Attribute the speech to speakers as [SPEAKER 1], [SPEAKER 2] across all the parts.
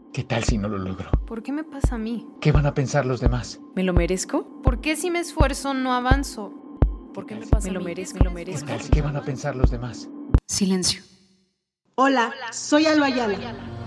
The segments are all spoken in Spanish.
[SPEAKER 1] ¿Qué tal si no lo logro?
[SPEAKER 2] ¿Por qué me pasa a mí?
[SPEAKER 1] ¿Qué van a pensar los demás?
[SPEAKER 2] ¿Me lo merezco? ¿Por qué si me esfuerzo no avanzo? ¿Por qué me pasa a mí? ¿Me lo merezco?
[SPEAKER 1] ¿Qué van a pensar los demás?
[SPEAKER 2] Silencio.
[SPEAKER 3] Hola, soy Alba Ayala,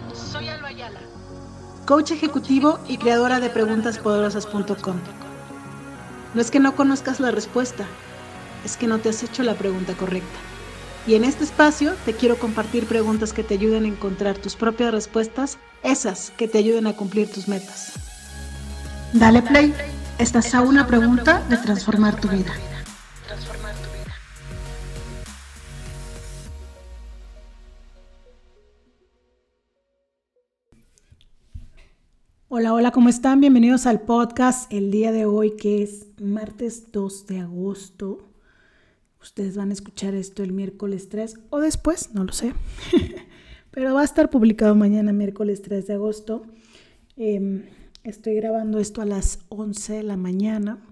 [SPEAKER 3] coach ejecutivo y creadora de preguntaspoderosas.com. No es que no conozcas la respuesta, es que no te has hecho la pregunta correcta. Y en este espacio te quiero compartir preguntas que te ayuden a encontrar tus propias respuestas, esas que te ayuden a cumplir tus metas. Dale play, estás a una pregunta de transformar tu vida. Hola, ¿cómo están? Bienvenidos al podcast. El día de hoy, que es martes 2 de agosto. Ustedes van a escuchar esto el miércoles 3 o después, no lo sé. Pero va a estar publicado mañana, miércoles 3 de agosto. Estoy grabando esto a las 11 de la mañana.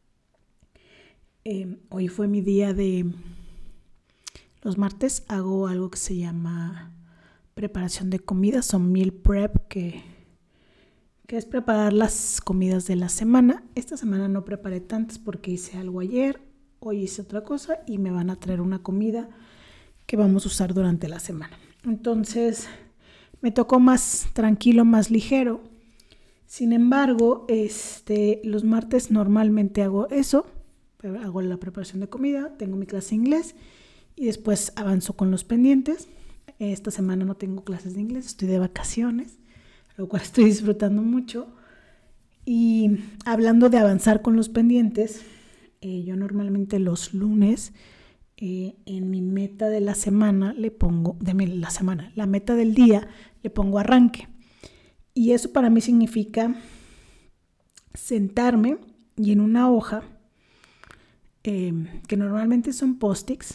[SPEAKER 3] Hoy fue mi día de... Los martes hago algo que se llama preparación de comidas o meal prep, que es preparar las comidas de la semana. Esta semana no preparé tantas porque hice algo ayer, hoy hice otra cosa y me van a traer una comida que vamos a usar durante la semana. Entonces me tocó más tranquilo, más ligero. Sin embargo, los martes normalmente hago eso, hago la preparación de comida, tengo mi clase de inglés y después avanzo con los pendientes. Esta semana no tengo clases de inglés, estoy de vacaciones, lo cual estoy disfrutando mucho. Y hablando de avanzar con los pendientes, yo normalmente los lunes en mi meta de la semana le pongo, la meta del día le pongo arranque. Y eso para mí significa sentarme y en una hoja, que normalmente son post-its,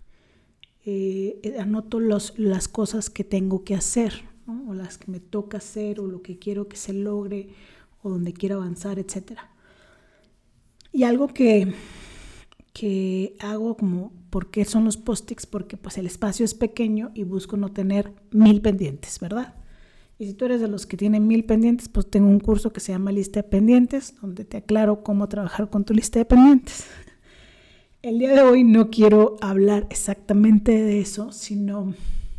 [SPEAKER 3] anoto las cosas que tengo que hacer, ¿no? O las que me toca hacer, o lo que quiero que se logre, o donde quiero avanzar, etc. Y algo que hago, como, ¿por qué son los post-its? Porque pues el espacio es pequeño y busco no tener 1000 pendientes, ¿verdad? Y si tú eres de los que tienen 1000 pendientes, pues tengo un curso que se llama Lista de Pendientes, donde te aclaro cómo trabajar con tu lista de pendientes. El día de hoy no quiero hablar exactamente de eso, sino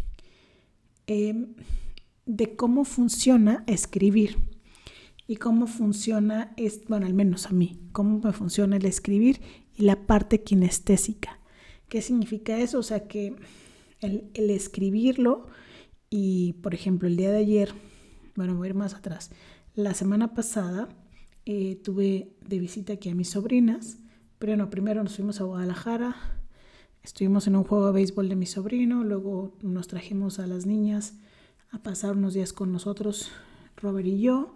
[SPEAKER 3] de cómo funciona escribir y cómo funciona, al menos a mí, cómo me funciona el escribir y la parte kinestésica. ¿Qué significa eso? O sea, que el escribirlo, y por ejemplo el día de ayer, voy a ir más atrás, la semana pasada tuve de visita aquí a mis sobrinas. Pero no, primero nos fuimos a Guadalajara, estuvimos en un juego de béisbol de mi sobrino, luego nos trajimos a las niñas a pasar unos días con nosotros, Robert y yo,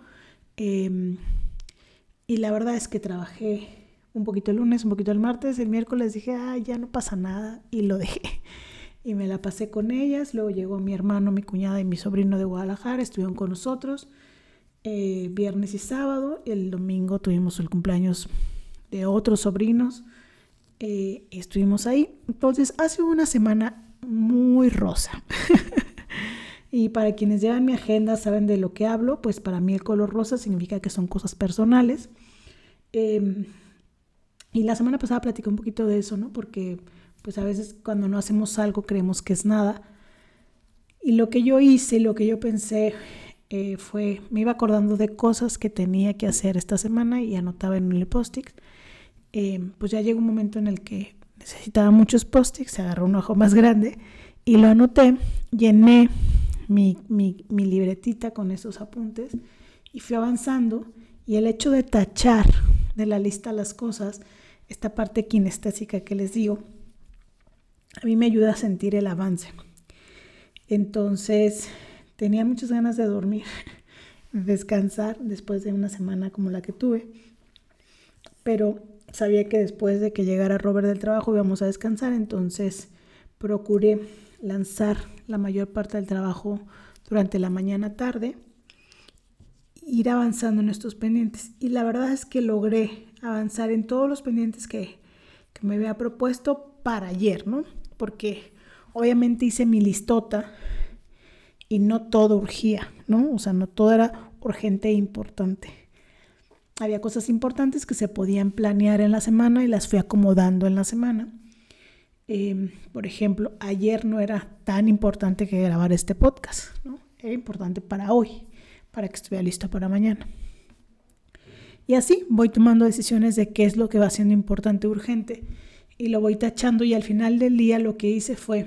[SPEAKER 3] y la verdad es que trabajé un poquito el lunes, un poquito el martes. El miércoles dije, ya no pasa nada, y lo dejé. Y me la pasé con ellas. Luego llegó mi hermano, mi cuñada y mi sobrino de Guadalajara, estuvieron con nosotros viernes y sábado. El domingo tuvimos el cumpleaños de otros sobrinos, estuvimos ahí. Entonces ha sido una semana muy rosa. Y para quienes llevan mi agenda saben de lo que hablo, pues para mí el color rosa significa que son cosas personales. Y la semana pasada platicé un poquito de eso, ¿no? Porque pues a veces cuando no hacemos algo creemos que es nada. Y lo que yo hice, lo que yo pensé fue, me iba acordando de cosas que tenía que hacer esta semana y anotaba en el post-it. Pues ya llegó un momento en el que necesitaba muchos post-its, se agarró un ojo más grande y lo anoté, llené mi libretita con esos apuntes y fui avanzando. Y el hecho de tachar de la lista las cosas, esta parte kinestésica que les digo, a mí me ayuda a sentir el avance. Entonces tenía muchas ganas de dormir, de descansar después de una semana como la que tuve, pero sabía que después de que llegara Robert del trabajo íbamos a descansar. Entonces procuré lanzar la mayor parte del trabajo durante la mañana tarde, ir avanzando en estos pendientes. Y la verdad es que logré avanzar en todos los pendientes que me había propuesto para ayer, ¿no? Porque obviamente hice mi listota y no todo urgía, ¿no? O sea, no todo era urgente e importante. Había cosas importantes que se podían planear en la semana y las fui acomodando en la semana. Por ejemplo, ayer no era tan importante que grabar este podcast, ¿no? Era importante para hoy, para que estuviera listo para mañana. Y así voy tomando decisiones de qué es lo que va siendo importante, urgente, y lo voy tachando, y al final del día lo que hice fue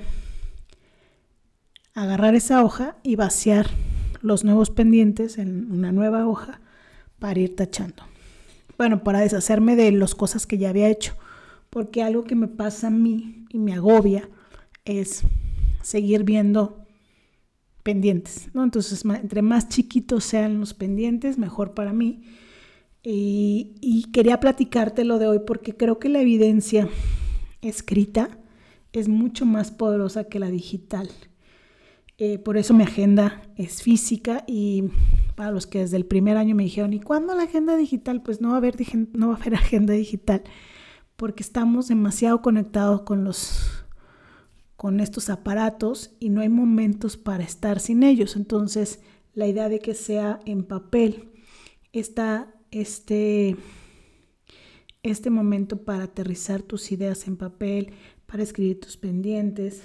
[SPEAKER 3] agarrar esa hoja y vaciar los nuevos pendientes en una nueva hoja para ir tachando. Bueno, para deshacerme de las cosas que ya había hecho, porque algo que me pasa a mí y me agobia es seguir viendo pendientes, ¿no? Entonces, entre más chiquitos sean los pendientes, mejor para mí. Y quería platicártelo de hoy porque creo que la evidencia escrita es mucho más poderosa que la digital. Por eso mi agenda es física, y para los que desde el primer año me dijeron, ¿y cuándo la agenda digital? Pues no va a haber agenda digital, porque estamos demasiado conectados con estos aparatos y no hay momentos para estar sin ellos. Entonces, la idea de que sea en papel está este momento para aterrizar tus ideas en papel, para escribir tus pendientes,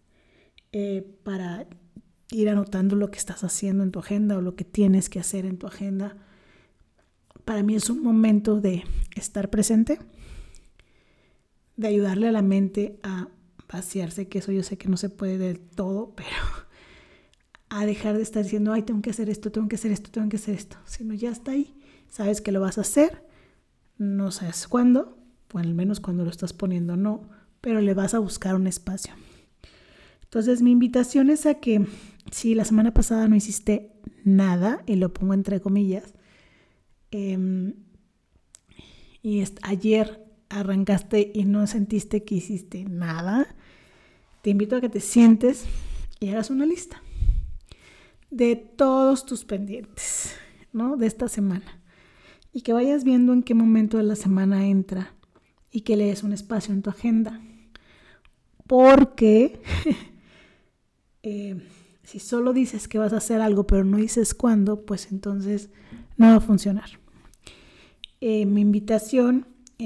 [SPEAKER 3] para ir anotando lo que estás haciendo en tu agenda o lo que tienes que hacer en tu agenda. Para mí es un momento de estar presente, de ayudarle a la mente a vaciarse, que eso yo sé que no se puede del todo, pero a dejar de estar diciendo, ay, tengo que hacer esto, tengo que hacer esto, tengo que hacer esto, sino ya está ahí, sabes que lo vas a hacer, no sabes cuándo, o al menos cuando lo estás poniendo no, pero le vas a buscar un espacio. Entonces mi invitación es a que si la semana pasada no hiciste nada, y lo pongo entre comillas, y ayer arrancaste y no sentiste que hiciste nada, te invito a que te sientes y hagas una lista de todos tus pendientes, ¿no? De esta semana, y que vayas viendo en qué momento de la semana entra y que le des un espacio en tu agenda, porque si solo dices que vas a hacer algo pero no dices cuándo, pues entonces no va a funcionar. Mi invitación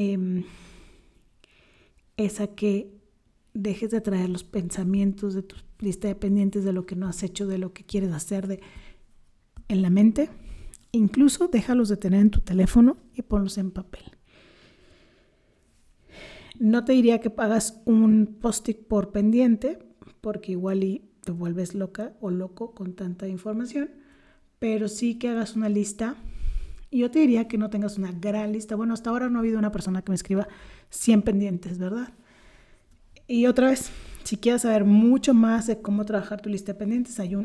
[SPEAKER 3] es a que dejes de traer los pensamientos de tu lista de pendientes, de lo que no has hecho, de lo que quieres hacer en la mente. Incluso déjalos de tener en tu teléfono y ponlos en papel. No te diría que hagas un post-it por pendiente, porque igual y te vuelves loca o loco con tanta información, pero sí que hagas una lista. Y yo te diría que no tengas una gran lista. Bueno, hasta ahora no ha habido una persona que me escriba 100 pendientes, ¿verdad? Y otra vez, si quieres saber mucho más de cómo trabajar tu lista de pendientes, hay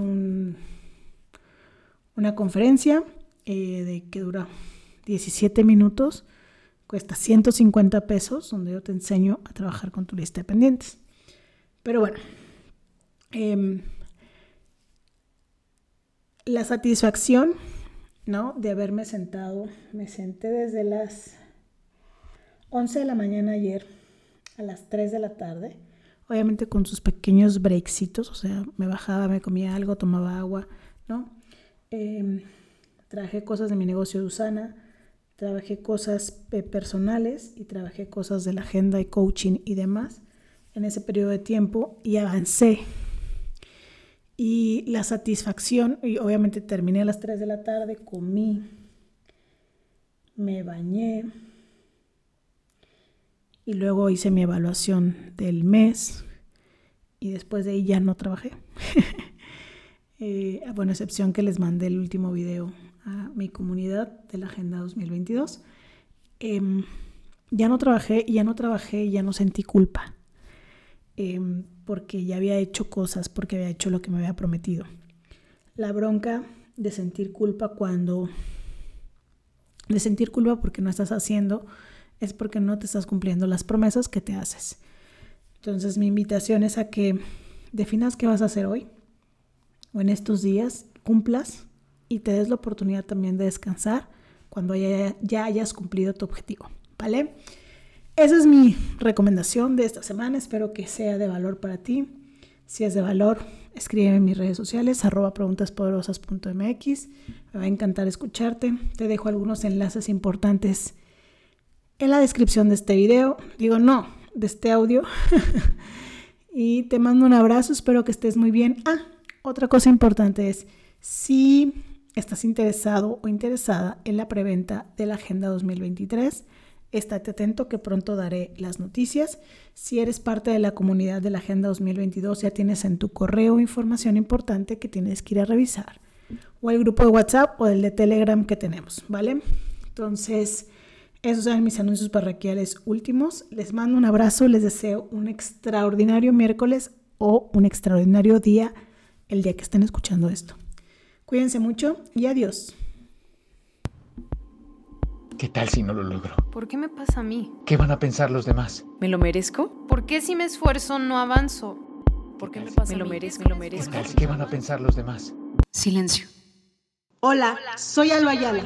[SPEAKER 3] una conferencia que dura 17 minutos, cuesta $150, donde yo te enseño a trabajar con tu lista de pendientes. Pero bueno, la satisfacción, ¿no?, de haberme sentado. Me senté desde las 11 de la mañana ayer a las 3 de la tarde, obviamente con sus pequeños breaksitos, o sea, me bajaba, me comía algo, tomaba agua, ¿no? Trabajé cosas de mi negocio de Usana, trabajé cosas personales y trabajé cosas de la agenda y coaching y demás en ese periodo de tiempo, y avancé. Y la satisfacción, y obviamente terminé a las 3 de la tarde, comí, me bañé y luego hice mi evaluación del mes, y después de ahí ya no trabajé. Bueno, excepción que les mandé el último video a mi comunidad de la Agenda 2022. Ya no trabajé, ya no sentí culpa. Porque ya había hecho cosas, porque había hecho lo que me había prometido. La bronca de sentir culpa porque no estás haciendo, es porque no te estás cumpliendo las promesas que te haces. Entonces mi invitación es a que definas qué vas a hacer hoy o en estos días, cumplas y te des la oportunidad también de descansar cuando ya hayas cumplido tu objetivo, ¿vale? Esa es mi recomendación de esta semana. Espero que sea de valor para ti. Si es de valor, escríbeme en mis redes sociales, @preguntaspoderosas.mx. Me va a encantar escucharte. Te dejo algunos enlaces importantes en la descripción de este video. De este audio. Y te mando un abrazo, espero que estés muy bien. Otra cosa importante es, si estás interesado o interesada en la preventa de la Agenda 2023, estate atento que pronto daré las noticias. Si eres parte de la comunidad de la Agenda 2022, ya tienes en tu correo información importante que tienes que ir a revisar. O el grupo de WhatsApp o el de Telegram que tenemos, ¿vale? Entonces, esos eran mis anuncios parroquiales últimos. Les mando un abrazo, les deseo un extraordinario miércoles o un extraordinario día el día que estén escuchando esto. Cuídense mucho y adiós.
[SPEAKER 1] ¿Qué tal si no lo logro?
[SPEAKER 2] ¿Por qué me pasa a mí?
[SPEAKER 1] ¿Qué van a pensar los demás?
[SPEAKER 2] ¿Me lo merezco? ¿Por qué si me esfuerzo no avanzo? ¿Por qué me pasa a mí? Me lo merezco.
[SPEAKER 1] ¿Qué tal qué van a pensar los demás?
[SPEAKER 2] Silencio.
[SPEAKER 4] Hola, soy Alba Ayala.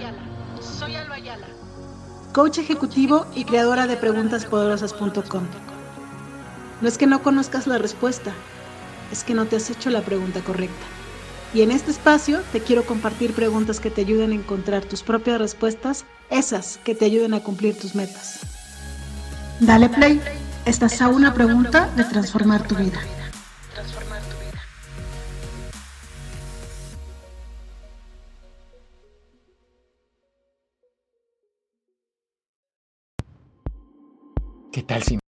[SPEAKER 4] Coach ejecutivo y creadora de preguntaspoderosas.com. No es que no conozcas la respuesta, es que no te has hecho la pregunta correcta. Y en este espacio te quiero compartir preguntas que te ayuden a encontrar tus propias respuestas, esas que te ayuden a cumplir tus metas. Dale play, estás a una pregunta de transformar tu vida.
[SPEAKER 1] ¿Qué tal si